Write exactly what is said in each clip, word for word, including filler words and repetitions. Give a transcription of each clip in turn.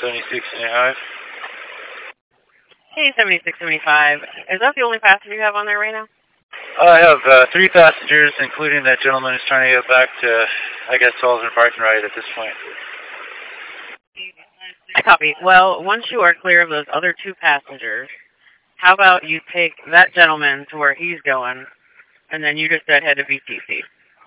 seventy-six seventy-five. Hey, seventy-six seventy-five. Is that the only passenger you have on there right now? I have uh, three passengers, including that gentleman who's trying to get back to, I guess, Salzman Park and Ride at this point. I copy. Well, once you are clear of those other two passengers, how about you take that gentleman to where he's going, and then you just head to V T C.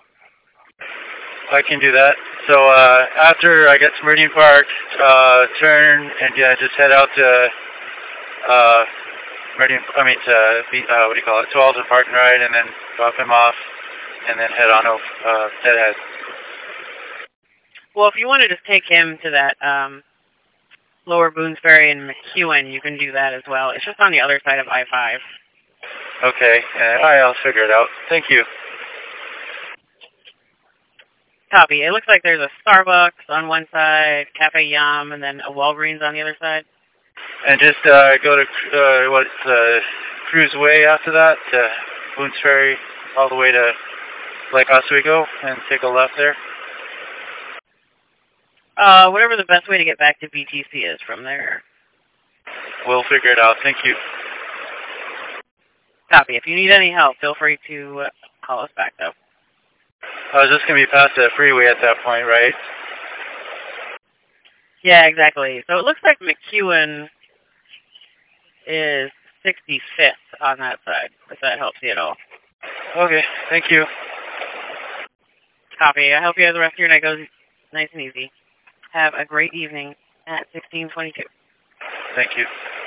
I can do that. So uh, after I get to Meridian Park, uh, turn and yeah, just head out to uh, Meridian. I mean, to uh, what do you call it? Salzman Park and Ride, and then drop him off, and then head on over. Uh, head ahead. Well, if you want to just take him to that um, Lower Boones Ferry in McEwen, you can do that as well. It's just on the other side of I five. Okay. Uh, all right, I'll figure it out. Thank you. Copy. It looks like there's a Starbucks on one side, Cafe Yum, and then a Walgreens on the other side. And just uh, go to, uh, what's uh, Cruise Way after that, to Boones Ferry, all the way to Lake Oswego, and take a left there? Uh, whatever the best way to get back to B T C is from there. We'll figure it out. Thank you. Copy. If you need any help, feel free to uh, call us back, though. I was just going to be past that freeway at that point, right? Yeah, exactly. So it looks like McEwen is sixty-fifth on that side, if that helps you at all. Okay, thank you. Copy. I hope you have the rest of your night goes nice and easy. Have a great evening at sixteen twenty-two. Thank you.